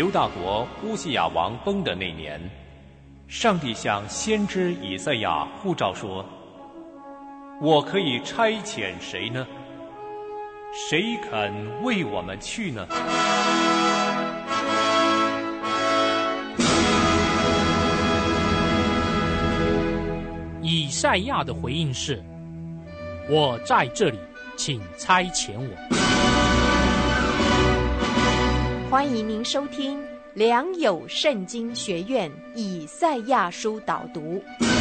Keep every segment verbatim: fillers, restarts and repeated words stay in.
犹大国乌西雅王崩的那年，上帝向先知以赛亚呼召说：我可以差遣谁呢？谁肯为我们去呢？ 以赛亚的回应是：我在这里，请差遣我。 欢迎您收听良友圣经学院以赛亚书导读。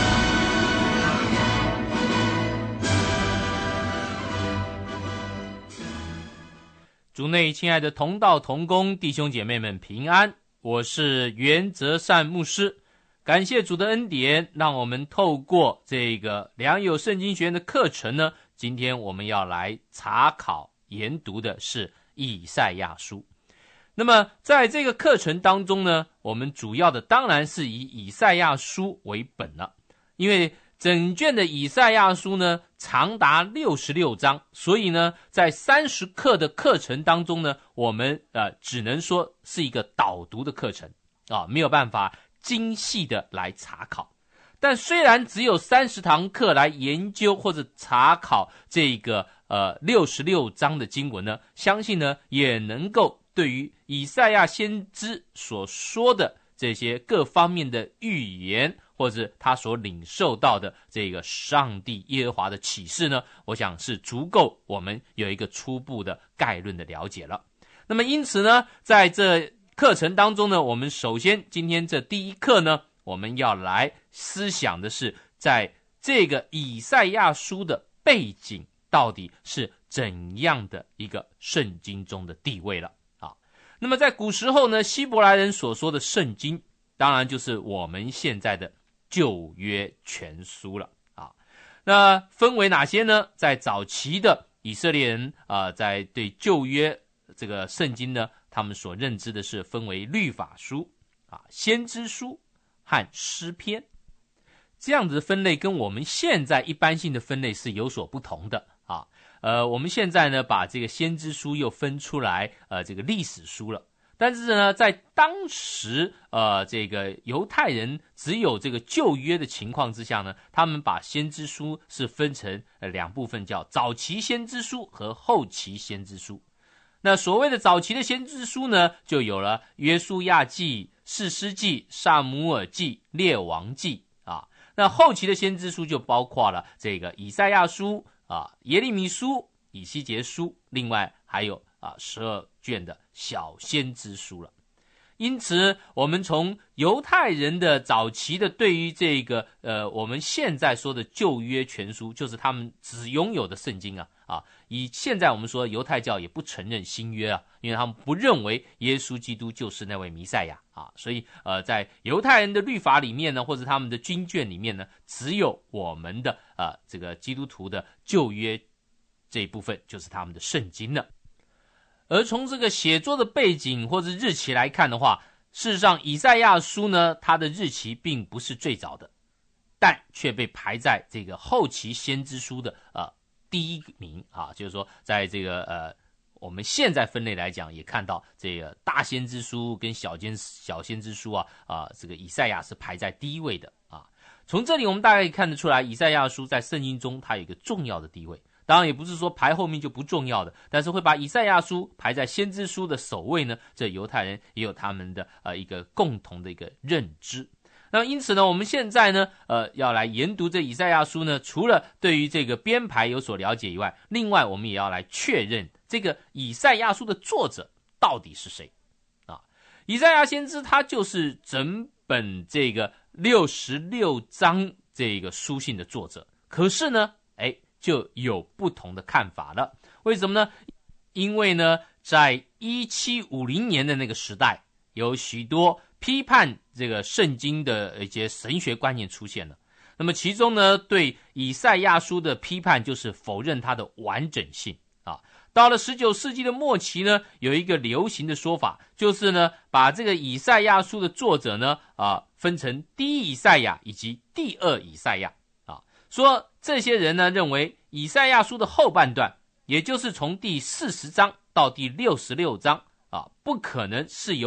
主内亲爱的同道同工弟兄姐妹们平安，我是袁泽善牧师。感谢主的恩典，让我们透过这个良友圣经学院的课程呢，今天我们要来查考研读的是以赛亚书。那么在这个课程当中呢，我们主要的当然是以以赛亚书为本了，因为整卷的以赛亚书呢长达六十六章，所以呢在三十课的课程当中呢，我们呃只能说是一个导读的课程啊，没有办法精细的来查考。但虽然只有三十堂课来研究或者查考这个呃六十六章的经文呢，相信呢也能够对于以赛亚先知所说的这些各方面的预言，或者他所领受到的这个上帝耶和华的启示呢，我想是足够我们有一个初步的概论的了解了。那么因此呢，在这课程当中呢，我们首先今天这第一课呢，我们要来思想的是在这个以赛亚书的背景到底是怎样的一个圣经中的地位了啊。那么在古时候呢，希伯来人所说的圣经当然就是我们现在的旧约全书了啊。那分为哪些呢？在早期的以色列人啊、呃，在对旧约这个圣经呢，他们所认知的是分为律法书啊、先知书和诗篇，这样子的分类跟我们现在一般性的分类是有所不同的啊。呃，我们现在呢把这个先知书又分出来，呃，这个历史书了。但是呢，在当时呃这个犹太人只有这个旧约的情况之下呢，他们把先知书是分成呃两部分，叫早期先知书和后期先知书。那所谓的早期的先知书呢，就有了约书亚记、士师记、撒母耳记、列王记啊。那后期的先知书就包括了这个以赛亚书啊、耶利米书、以西结书，另外还有啊十二卷的小先知书了。因此我们从犹太人的早期的对于这个呃我们现在说的旧约全书，就是他们只拥有的圣经啊啊，以现在我们说犹太教也不承认新约啊，因为他们不认为耶稣基督就是那位弥赛亚啊，所以呃在犹太人的律法里面呢，或者他们的经卷里面呢，只有我们的呃这个基督徒的旧约这一部分就是他们的圣经了。而从这个写作的背景或者日期来看的话，事实上以赛亚书呢，它的日期并不是最早的，但却被排在这个后期先知书的呃第一名啊，就是说在这个呃我们现在分类来讲，也看到这个大先知书跟小先小先知书啊啊，这个以赛亚是排在第一位的啊。从这里我们大概可以看得出来，以赛亚书在圣经中它有一个重要的地位。当然也不是说排后面就不重要的，但是会把以赛亚书排在先知书的首位呢，这犹太人也有他们的呃一个共同的一个认知。那因此呢，我们现在呢呃要来研读这以赛亚书呢，除了对于这个编排有所了解以外，另外我们也要来确认这个以赛亚书的作者到底是谁啊。以赛亚先知他就是整本这个六十六章这个书信的作者，可是呢诶就有不同的看法了。为什么呢？因为呢，在一七五零年的那个时代，有许多批判这个圣经的一些神学观念出现了。那么其中呢，对以赛亚书的批判就是否认它的完整性啊。到了十九世纪的末期呢，有一个流行的说法，就是呢，把这个以赛亚书的作者呢啊分成第一以赛亚以及第二以赛亚啊，说这些人呢认为以赛亚书的后半段，也就是从第四十章到第六十六章啊，不可能是由这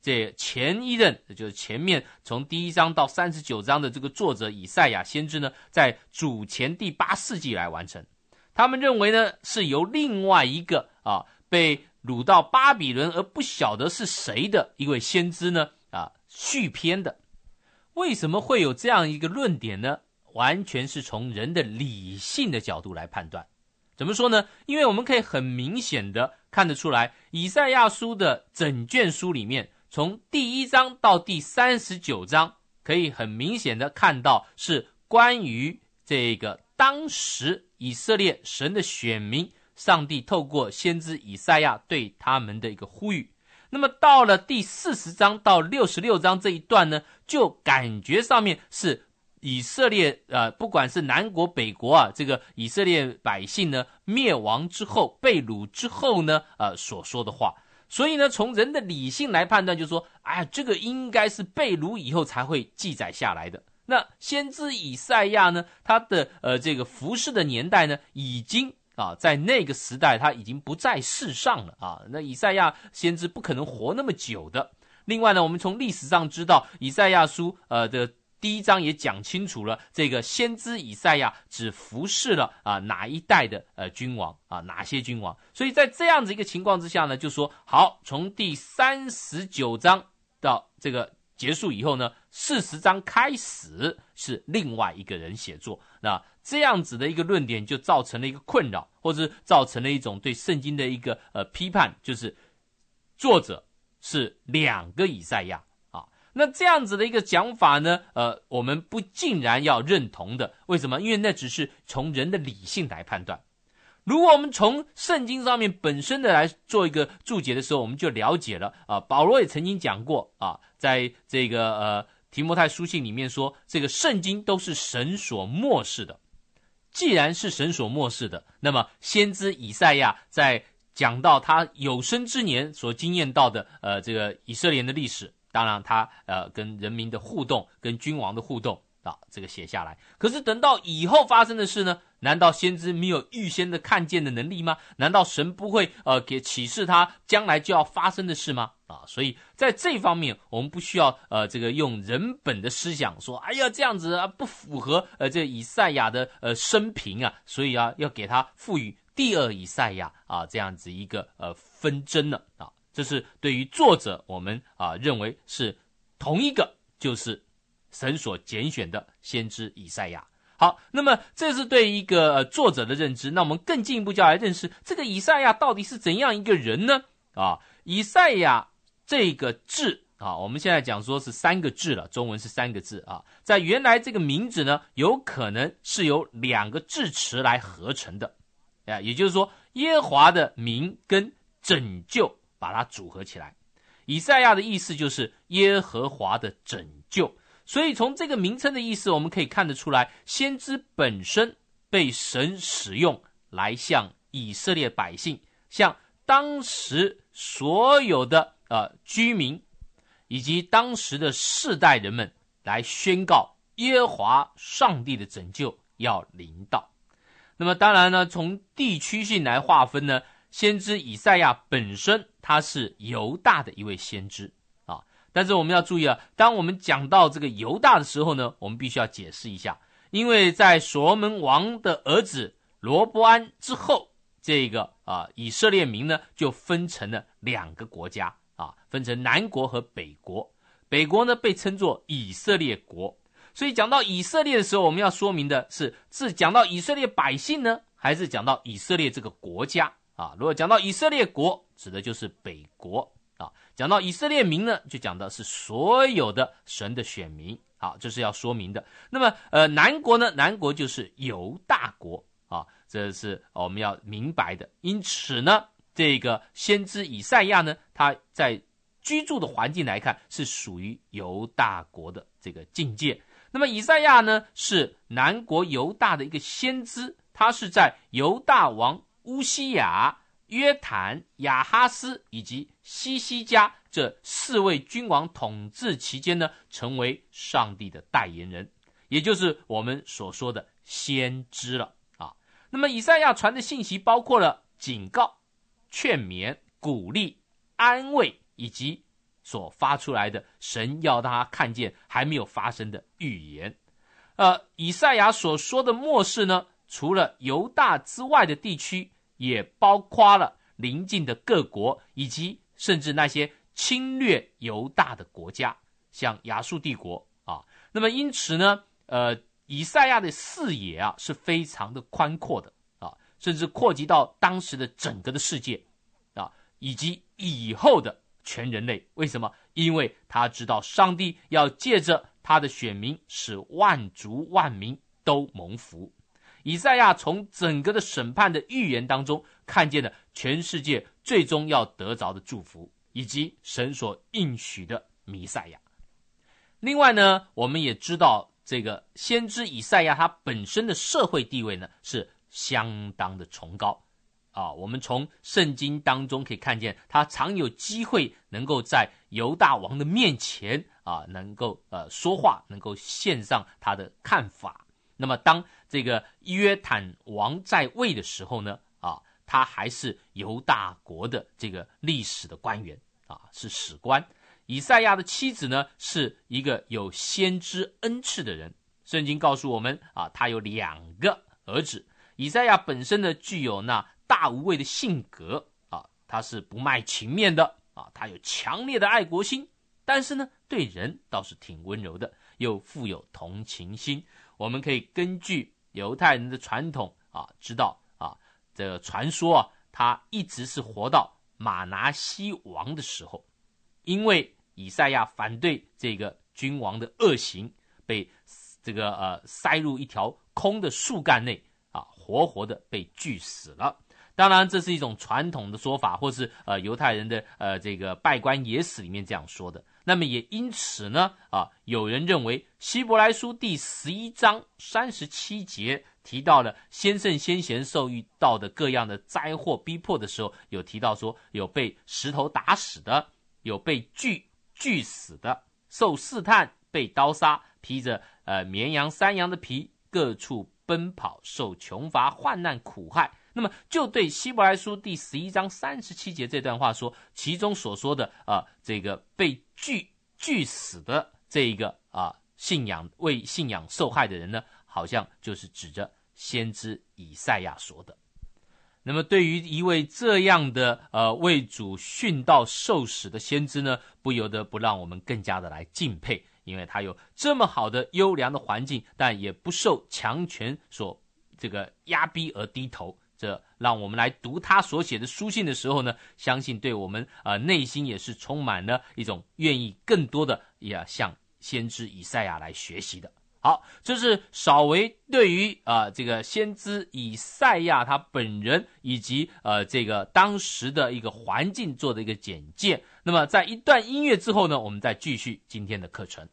这前一任，就是前面从第一章到三十九章的这个作者以赛亚先知呢，在主前第八世纪来完成。他们认为呢，是由另外一个啊被掳到巴比伦而不晓得是谁的一位先知呢啊续篇的。为什么会有这样一个论点呢？完全是从人的理性的角度来判断。怎么说呢？因为我们可以很明显的看得出来，以赛亚书的整卷书里面，从第一章到第三十九章，可以很明显的看到是关于这个当时以色列神的选民，上帝透过先知以赛亚对他们的一个呼吁。那么到了第四十章到六十六章这一段呢，就感觉上面是以色列呃，不管是南国北国啊，这个以色列百姓呢灭亡之后，被掳之后呢，呃所说的话。所以呢，从人的理性来判断，就说，哎，这个应该是被掳以后才会记载下来的。那先知以赛亚呢，他的呃这个服事的年代呢，已经啊，在那个时代他已经不在世上了啊。那以赛亚先知不可能活那么久的。另外呢，我们从历史上知道，以赛亚书呃的第一章也讲清楚了，这个先知以赛亚只服侍了啊哪一代的呃君王啊，哪些君王。所以在这样子一个情况之下呢，就说好，从第三十九章到这个结束以后呢，四十章开始是另外一个人写作。那这样子的一个论点就造成了一个困扰，或者造成了一种对圣经的一个呃批判，就是作者是两个以赛亚啊。那这样子的一个讲法呢，呃，我们不尽然要认同的。为什么？因为那只是从人的理性来判断。如果我们从圣经上面本身的来做一个注解的时候，我们就了解了啊。保罗也曾经讲过啊，在这个呃提摩太书信里面说，这个圣经都是神所默示的。既然是神所默示的，那么先知以赛亚在讲到他有生之年所经验到的呃这个以色列的历史，当然他呃跟人民的互动，跟君王的互动啊，这个写下来。可是等到以后发生的事呢，难道先知没有预先的看见的能力吗？难道神不会呃给启示他将来就要发生的事吗？啊，所以在这方面我们不需要呃这个用人本的思想说，哎呀这样子啊不符合呃这个以赛亚的呃生平啊，所以啊要给他赋予第二以赛亚啊这样子一个呃纷争了啊。这是对于作者我们啊认为是同一个，就是神所拣选的先知以赛亚。好，那么这是对一个、呃、作者的认知。那我们更进一步就要来认识这个以赛亚到底是怎样一个人呢？啊，以赛亚这个字啊，我们现在讲说是三个字了，中文是三个字啊，在原来这个名字呢，有可能是由两个字词来合成的，啊，也就是说耶和华的名跟拯救把它组合起来。以赛亚的意思就是耶和华的拯救。所以从这个名称的意思，我们可以看得出来，先知本身被神使用来向以色列百姓，向当时所有的呃居民以及当时的世代人们来宣告耶和华上帝的拯救要临到。那么当然呢，从地区性来划分呢，先知以赛亚本身他是犹大的一位先知。但是我们要注意啊，当我们讲到这个犹大的时候呢，我们必须要解释一下，因为在所罗门王的儿子罗波安之后，这个啊以色列民呢就分成了两个国家啊，分成南国和北国。北国呢被称作以色列国。所以讲到以色列的时候，我们要说明的是，是讲到以色列百姓呢，还是讲到以色列这个国家啊？如果讲到以色列国，指的就是北国。啊，讲到以色列民呢，就讲的是所有的神的选民。好，这是要说明的。那么，呃，南国呢，南国就是犹大国啊，这是我们要明白的。因此呢，这个先知以赛亚呢，他在居住的环境来看，是属于犹大国的这个境界。那么，以赛亚呢，是南国犹大的一个先知，他是在犹大王乌西雅、约坦、亚哈斯以及西西家这四位君王统治期间呢，成为上帝的代言人，也就是我们所说的先知了啊。那么以赛亚传的信息包括了警告、劝勉、鼓励、安慰以及所发出来的神要他看见还没有发生的预言。呃，以赛亚所说的末世呢，除了犹大之外的地区，也包括了邻近的各国，以及甚至那些侵略犹大的国家，像亚述帝国啊。那么因此呢，呃，以赛亚的视野啊是非常的宽阔的啊，甚至扩及到当时的整个的世界啊，以及以后的全人类。为什么？因为他知道上帝要借着他的选民，使万族万民都蒙福。以赛亚从整个的审判的预言当中，看见了全世界最终要得着的祝福，以及神所应许的弥赛亚。另外呢，我们也知道这个先知以赛亚他本身的社会地位呢是相当的崇高啊。我们从圣经当中可以看见，他常有机会能够在犹大王的面前啊，能够呃说话，能够献上他的看法。那么当这个约坦王在位的时候呢，啊，他还是犹大国的这个历史的官员啊，是史官。以赛亚的妻子呢，是一个有先知恩赐的人。圣经告诉我们啊，他有两个儿子。以赛亚本身呢，具有那大无畏的性格啊，他是不卖情面的啊，他有强烈的爱国心，但是呢，对人倒是挺温柔的，又富有同情心。我们可以根据犹太人的传统啊，知道啊，这个传说啊，他一直是活到马拿西王的时候，因为以赛亚反对这个君王的恶行，被这个呃塞入一条空的树干内啊，活活的被锯死了。当然，这是一种传统的说法，或是呃犹太人的呃这个拜官野史里面这样说的。那么也因此呢，啊，有人认为希伯来书第十一章三十七节提到了先圣先贤受遇到的各样的灾祸逼迫的时候，有提到说有被石头打死的，有被锯锯死的，受试探，被刀杀，披着呃绵羊山羊的皮，各处奔跑，受穷乏患难苦害。那么就对希伯来书第十一章三十七节这段话说，其中所说的啊、呃、这个被锯锯死的这一个啊、呃、信仰为信仰受害的人呢，好像就是指着先知以赛亚说的。那么对于一位这样的呃为主殉道受死的先知呢，不由得不让我们更加的来敬佩，因为他有这么好的优良的环境，但也不受强权所这个压逼而低头。这让我们来读他所写的书信的时候呢，相信对我们呃内心也是充满了一种愿意更多的也向先知以赛亚来学习的。好，这是稍微对于啊、呃、这个先知以赛亚他本人以及呃这个当时的一个环境做的一个简介。那么在一段音乐之后呢，我们再继续今天的课程。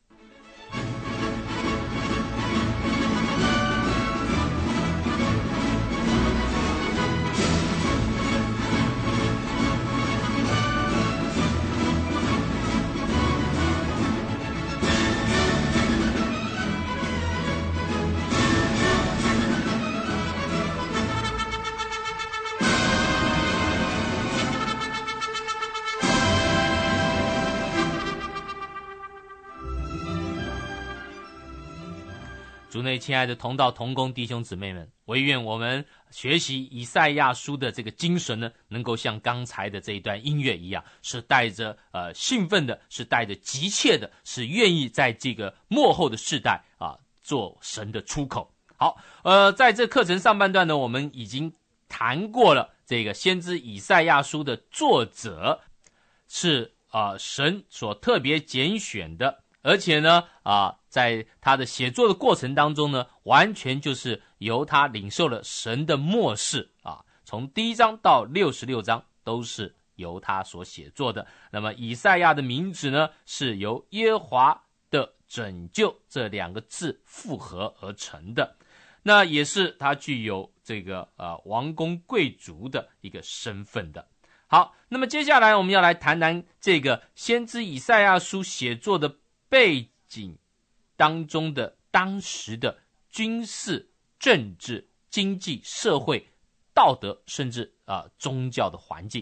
主内亲爱的同道同工弟兄姊妹们，惟愿我们学习以赛亚书的这个精神呢，能够像刚才的这一段音乐一样，是带着呃兴奋的，是带着急切的，是愿意在这个末后的世代啊做神的出口。好，呃，在这课程上半段呢，我们已经谈过了这个先知以赛亚书的作者是啊、呃、神所特别拣选的。而且呢，啊，在他的写作的过程当中呢，完全就是由他领受了神的默示啊，从第一章到六十六章都是由他所写作的。那么以赛亚的名字呢，是由耶和华的拯救这两个字复合而成的。那也是他具有这个呃王公贵族的一个身份的。好，那么接下来我们要来谈谈这个先知以赛亚书写作的背景当中的当时的军事、政治、经济、社会、道德，甚至啊、呃、宗教的环境。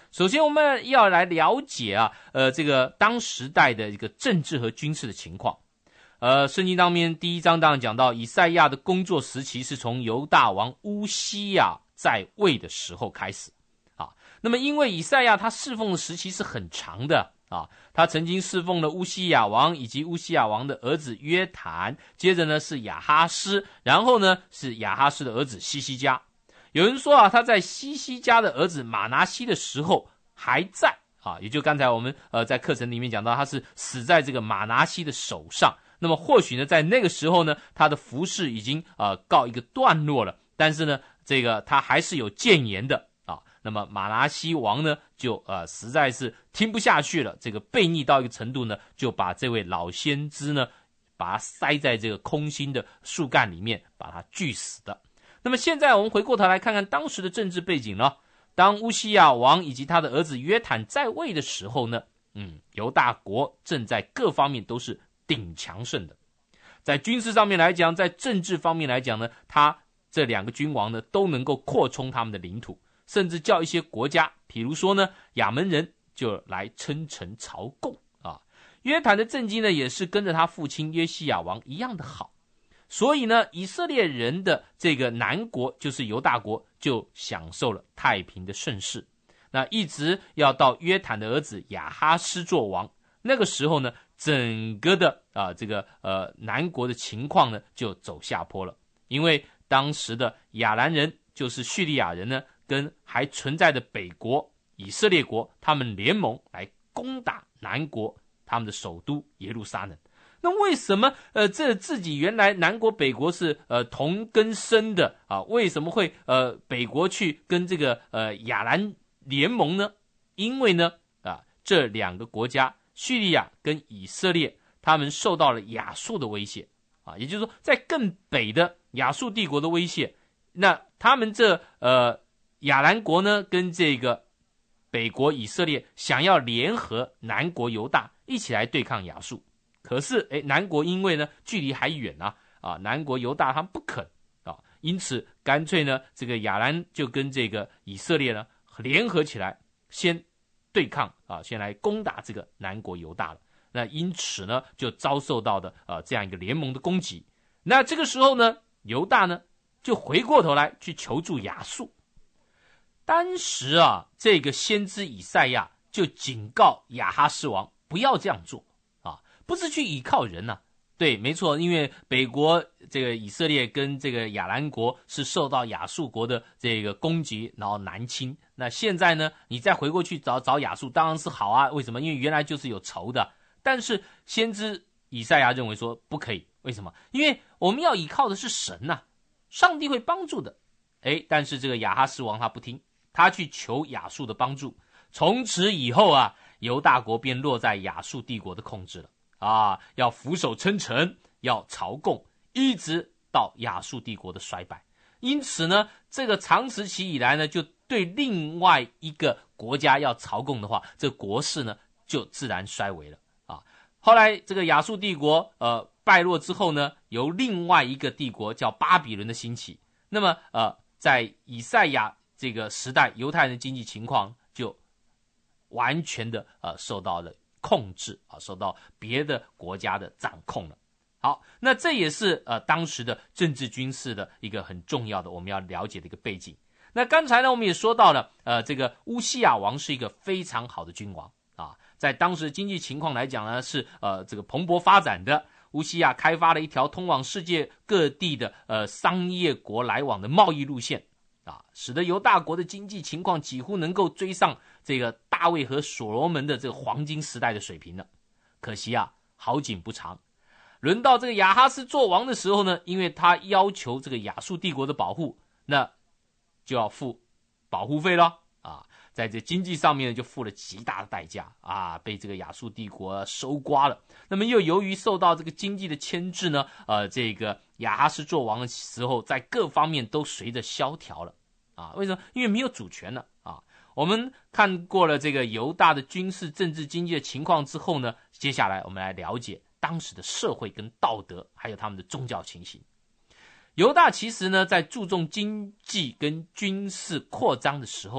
首先我们要来了解啊，呃，这个当时代的一个政治和军事的情况。呃，圣经当面第一章当然讲到，以赛亚的工作时期是从犹大王乌西亚在位的时候开始啊。那么因为以赛亚他侍奉的时期是很长的啊，他曾经侍奉了乌西亚王以及乌西亚王的儿子约坦，接着呢是亚哈斯，然后呢是亚哈斯的儿子西西家。有人说啊，他在西西家的儿子马拿西的时候还在啊，也就刚才我们呃在课程里面讲到，他是死在这个马拿西的手上。那么或许呢，在那个时候呢，他的服事已经呃告一个段落了，但是呢，这个他还是有谏言的啊。那么马拿西王呢，就呃实在是听不下去了，这个悖逆到一个程度呢，就把这位老先知呢，把他塞在这个空心的树干里面，把他锯死的。那么现在我们回过头来看看当时的政治背景呢。当乌西亚王以及他的儿子约坦在位的时候呢，嗯，犹大国正在各方面都是顶强盛的。在军事上面来讲，在政治方面来讲呢，他这两个君王呢都能够扩充他们的领土，甚至叫一些国家，比如说呢亚门人就来称臣朝贡啊。约坦的政绩呢也是跟着他父亲约西亚王一样的好，所以呢以色列人的这个南国就是犹大国就享受了太平的盛世。那一直要到约坦的儿子亚哈斯做王，那个时候呢整个的啊这个呃南国的情况呢就走下坡了，因为当时的亚兰人就是叙利亚人呢，跟还存在的北国以色列国，他们联盟来攻打南国他们的首都耶路撒冷。那为什么呃这自己原来南国北国是呃同根生的啊，为什么会呃北国去跟这个呃亚兰联盟呢？因为呢啊这两个国家叙利亚跟以色列，他们受到了亚述的威胁啊，也就是说，在更北的亚述帝国的威胁，那他们这呃亚兰国呢，跟这个北国以色列想要联合南国犹大一起来对抗亚述，可是哎，南国因为呢距离还远啊，啊，南国犹大他们不肯啊，因此干脆呢，这个亚兰就跟这个以色列呢联合起来，先对抗啊，先来攻打这个南国犹大了。那因此呢，就遭受到的呃这样一个联盟的攻击。那这个时候呢，犹大呢就回过头来去求助亚述。当时啊，这个先知以赛亚就警告亚哈斯王不要这样做啊，不是去倚靠人啊。对，没错，因为北国这个以色列跟这个亚兰国是受到亚述国的这个攻击，然后南侵。那现在呢，你再回过去找找亚述，当然是好啊。为什么？因为原来就是有仇的。但是先知以赛亚认为说不可以，为什么？因为我们要依靠的是神呐、啊，上帝会帮助的。诶，但是这个亚哈斯王他不听，他去求亚述的帮助。从此以后啊，犹大国便落在亚述帝国的控制了。啊，要俯首称臣，要朝贡，一直到亚述帝国的衰败。因此呢，这个长时期以来呢，就对另外一个国家要朝贡的话，这国势呢就自然衰微了啊。后来这个亚述帝国呃败落之后呢，由另外一个帝国叫巴比伦的兴起。那么呃，在以赛亚这个时代，犹太人的经济情况就完全的呃受到了控制啊，受到别的国家的掌控了。好，那这也是呃当时的政治军事的一个很重要的我们要了解的一个背景。那刚才呢，我们也说到了，呃，这个乌西亚王是一个非常好的君王啊，在当时的经济情况来讲呢，是呃这个蓬勃发展的。乌西亚开发了一条通往世界各地的呃商业国来往的贸易路线啊，使得犹大国的经济情况几乎能够追上这个大卫和所罗门的这个黄金时代的水平了。可惜啊，好景不长。轮到这个亚哈斯做王的时候呢，因为他要求这个亚述帝国的保护，那就要付保护费了啊，在这经济上面就付了极大的代价啊，被这个亚述帝国收刮了。那么又由于受到这个经济的牵制呢，呃，这个亚哈斯做王的时候，在各方面都随着萧条了啊。为什么？因为没有主权了啊。我们看过了这个犹大的军事、政治、经济的情况之后呢，接下来我们来了解当时的社会跟道德，还有他们的宗教情形。犹大其实呢，在注重经济跟军事扩张的时候呢，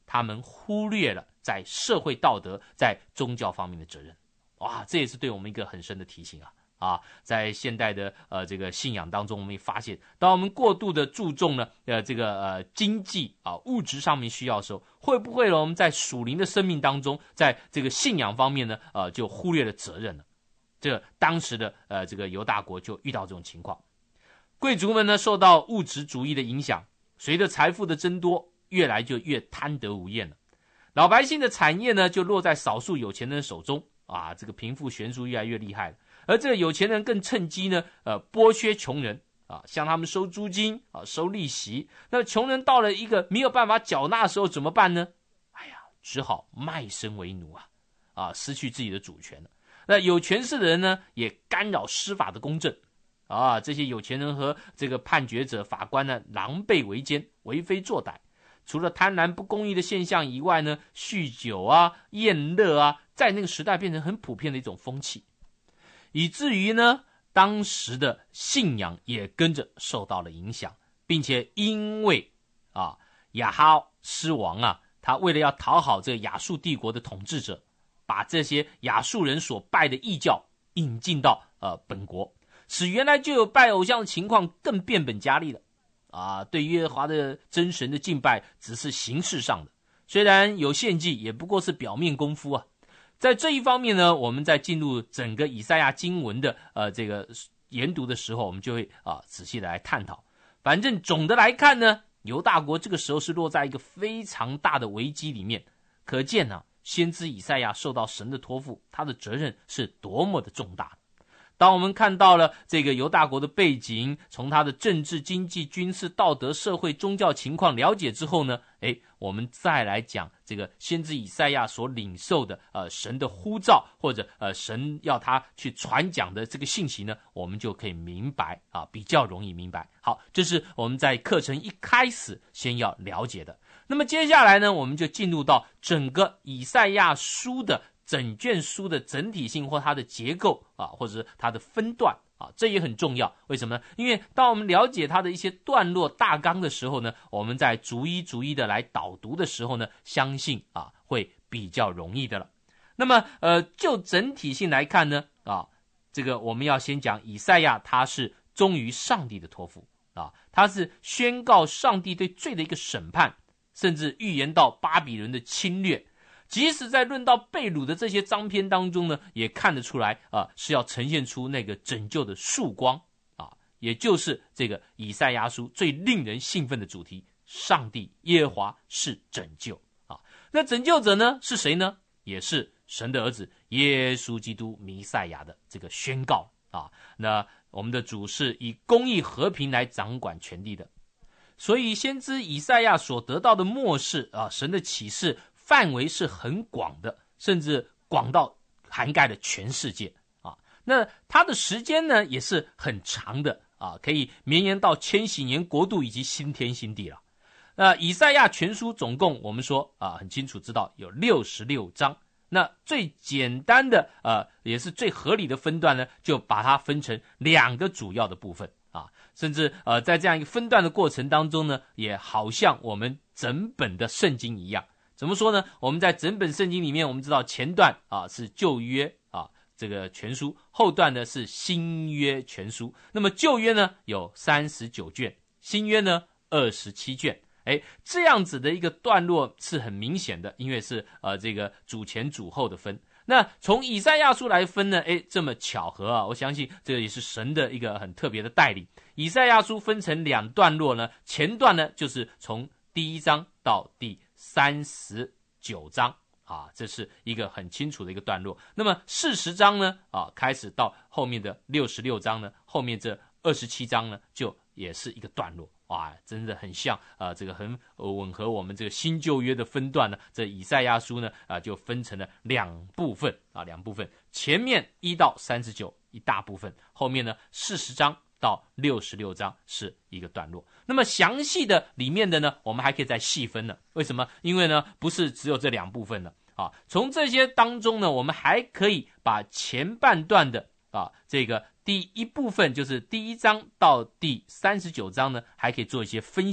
他们忽略了在社会道德、在宗教方面的责任。哇，这也是对我们一个很深的提醒啊！啊，在现代的呃这个信仰当中，我们也发现，当我们过度的注重呢呃这个呃经济啊物质上面需要的时候，会不会呢我们在属灵的生命当中，在这个信仰方面呢呃就忽略了责任了？这当时的呃这个犹大国就遇到这种情况，贵族们呢受到物质主义的影响，随着财富的增多，越来就越贪得无厌了。老百姓的产业呢就落在少数有钱人手中啊，这个贫富悬殊越来越厉害了。而这个有钱人更趁机呢呃剥削穷人啊，向他们收租金啊，收利息。那穷人到了一个没有办法缴纳的时候怎么办呢？哎呀，只好卖身为奴啊啊，失去自己的主权了。那有权势的人呢也干扰司法的公正啊，这些有钱人和这个判决者、法官呢狼狈为奸，为非作歹。除了贪婪不公义的现象以外呢，酗酒啊、宴乐啊，在那个时代变成很普遍的一种风气，以至于呢，当时的信仰也跟着受到了影响，并且因为啊亚哈斯王啊，他为了要讨好这个亚述帝国的统治者，把这些亚述人所拜的异教引进到呃本国，使原来就有拜偶像的情况更变本加厉了。啊，对耶和华的真神的敬拜只是形式上的，虽然有献祭，也不过是表面功夫啊。在这一方面呢，我们在进入整个以赛亚经文的呃这个研读的时候，我们就会啊仔细的来探讨。反正总的来看呢，犹大国这个时候是落在一个非常大的危机里面，可见呢、啊，先知以赛亚受到神的托付，他的责任是多么的重大。当我们看到了这个犹大国的背景，从他的政治、经济、军事、道德、社会、宗教情况了解之后呢，诶，我们再来讲这个先知以赛亚所领受的呃神的呼召，或者呃神要他去传讲的这个信息呢，我们就可以明白啊，比较容易明白。好，这是我们在课程一开始先要了解的。那么接下来呢，我们就进入到整个以赛亚书的整卷书的整体性或它的结构啊，或者是它的分段啊，这也很重要。为什么呢？因为当我们了解它的一些段落大纲的时候呢，我们在逐一逐一的来导读的时候呢，相信啊会比较容易的了。那么呃，就整体性来看呢，啊，这个我们要先讲以赛亚，他是忠于上帝的托付啊，他是宣告上帝对罪的一个审判，甚至预言到巴比伦的侵略。即使在论到被掳的这些章篇当中呢，也看得出来啊，是要呈现出那个拯救的曙光啊，也就是这个以赛亚书最令人兴奋的主题：上帝耶和华是拯救啊。那拯救者呢是谁呢？也是神的儿子耶稣基督弥赛亚的这个宣告啊。那我们的主是以公义和平来掌管全地的，所以先知以赛亚所得到的默示啊，神的启示范围是很广的，甚至广到涵盖了全世界啊。那它的时间呢也是很长的啊，可以绵延到千禧年国度以及新天新地了。那以赛亚全书总共我们说啊，很清楚知道有六十六章。那最简单的呃，也是最合理的分段呢，就把它分成两个主要的部分啊，甚至呃，在这样一个分段的过程当中呢，也好像我们整本的圣经一样。怎么说呢？我们在整本圣经里面，我们知道前段啊是旧约啊这个全书，后段呢是新约全书。那么旧约呢有三十九卷，新约呢二十七卷。哎，这样子的一个段落是很明显的，因为是呃这个主前主后的分。那从以赛亚书来分呢，哎，这么巧合啊！我相信这也是神的一个很特别的带领。以赛亚书分成两段落呢，前段呢就是从第一章到第三十九章啊，这是一个很清楚的一个段落。那么四十章呢啊，开始到后面的六十六章呢，后面这二十七章呢，就也是一个段落。哇，真的很像啊、呃，这个很、呃、吻合我们这个新旧约的分段呢。这以赛亚书呢啊、呃，就分成了两部分啊，两部分。前面一到三十九一大部分，后面呢四十章到六十六章是一个段落。那么详细的里面的呢，我们还可以再细分呢。为什么？因为呢不是只有这两部分了啊。从这些当中呢，我们还可以把前半段的啊这个。第一部分就是第一章到第三十九章呢，还可以做一些分析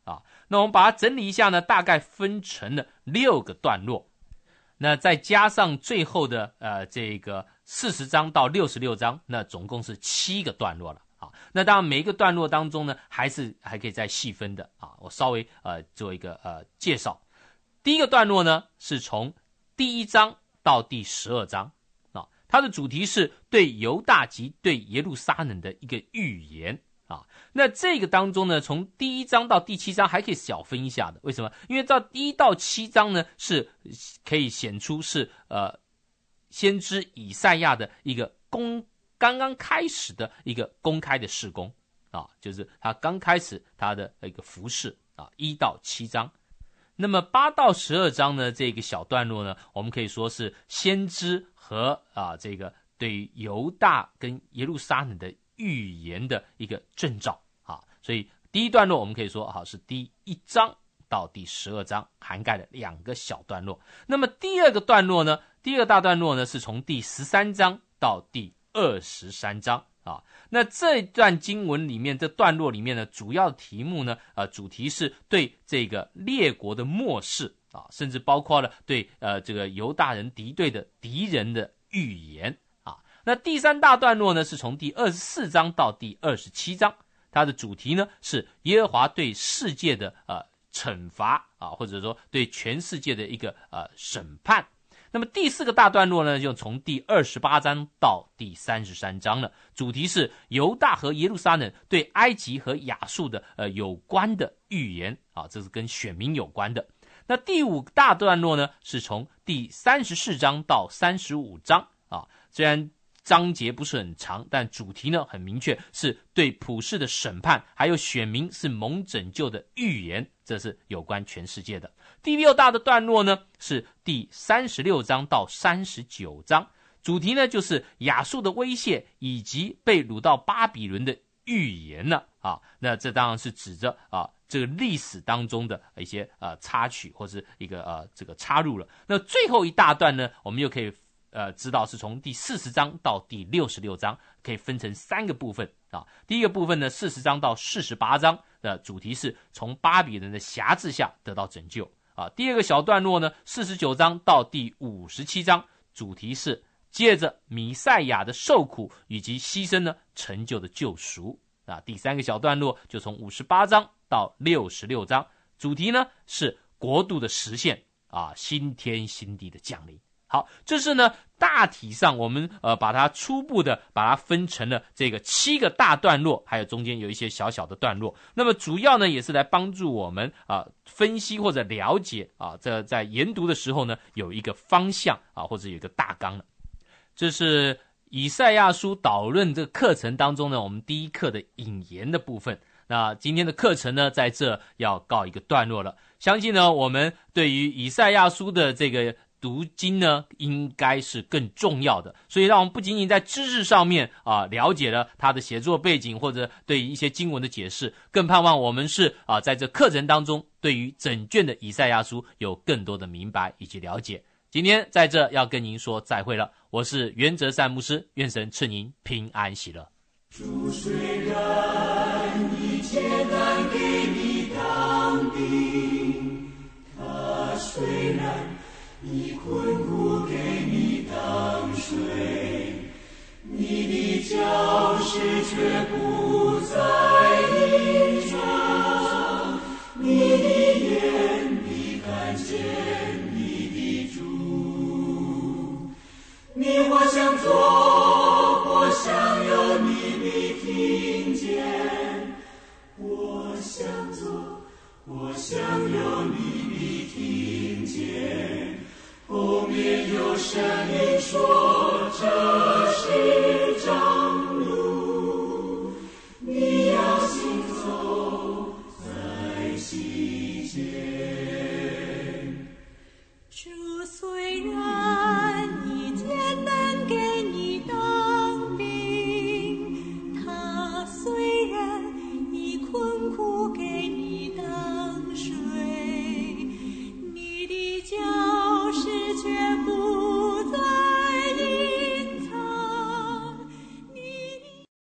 啊。那我们把它整理一下呢，大概分成了六个段落。那再加上最后的呃这个四十章到六十六章，那总共是七个段落了啊。那当然每一个段落当中呢，还是还可以再细分的啊。我稍微呃做一个呃介绍。第一个段落呢，是从第一章到第十二章啊，它的主题是对犹大及对耶路撒冷的一个预言。啊，那这个当中呢，从第一章到第七章还可以小分一下的，为什么？因为到一到七章呢，是可以显出是呃先知以赛亚的一个公刚刚开始的一个公开的事工啊，就是他刚开始他的一个服事啊，一到七章。那么八到十二章呢，这个小段落呢，我们可以说是先知和啊这个对于犹大跟耶路撒冷的预言的一个征兆啊，所以第一段落我们可以说啊是第一章到第十二章，涵盖了两个小段落。那么第二个段落呢，第二个大段落呢是从第十三章到第二十三章啊。那这段经文里面，这段落里面呢，主要的题目呢，呃，主题是对这个列国的末世啊，甚至包括了对呃这个犹大人敌对的敌人的预言。那第三大段落呢，是从第二十四章到第二十七章，它的主题呢是耶和华对世界的呃惩罚啊，或者说对全世界的一个呃审判。那么第四个大段落呢，就从第二十八章到第三十三章了，主题是犹大和耶路撒冷对埃及和亚述的呃有关的预言啊，这是跟选民有关的。那第五大段落呢，是从第三十四章到三十五章啊，虽然章节不是很长，但主题呢很明确，是对普世的审判，还有选民是蒙拯救的预言，这是有关全世界的。第六大的段落呢，是第三十六章到三十九章，主题呢就是亚述的威胁以及被掳到巴比伦的预言了啊。那这当然是指着啊这个历史当中的一些呃插曲或是一个呃这个插入了。那最后一大段呢，我们又可以呃，知道是从第四十章到第六十六章，可以分成三个部分啊。第一个部分呢，四十章到四十八章的主题是从巴比伦的辖制下得到拯救啊。第二个小段落呢，四十九章到第五十七章，主题是借着弥赛亚的受苦以及牺牲呢，成就的救赎啊。第三个小段落就从五十八章到六十六章，主题呢是国度的实现啊，新天新地的降临。好，这是呢大体上我们呃把它初步的把它分成了这个七个大段落，还有中间有一些小小的段落。那么主要呢也是来帮助我们啊、呃、分析或者了解啊，这在研读的时候呢有一个方向啊，或者有一个大纲了。这是以赛亚书导论这个课程当中呢，我们第一课的引言的部分。那今天的课程呢，在这要告一个段落了。相信呢，我们对于以赛亚书的这个读经呢，应该是更重要的，所以让我们不仅仅在知识上面啊了解了他的写作背景，或者对于一些经文的解释，更盼望我们是啊在这课程当中，对于整卷的以赛亚书有更多的明白以及了解。今天在这要跟您说再会了，我是袁哲善牧师，愿神赐您平安喜乐。 主虽然一切难给你当兵，他虽然你困苦给你当水，你的脚石却不再硬着，你的眼必看见你的主。你或想做，或想有，你必听见；我想做，我想有，你必听见。后面有声音说，这是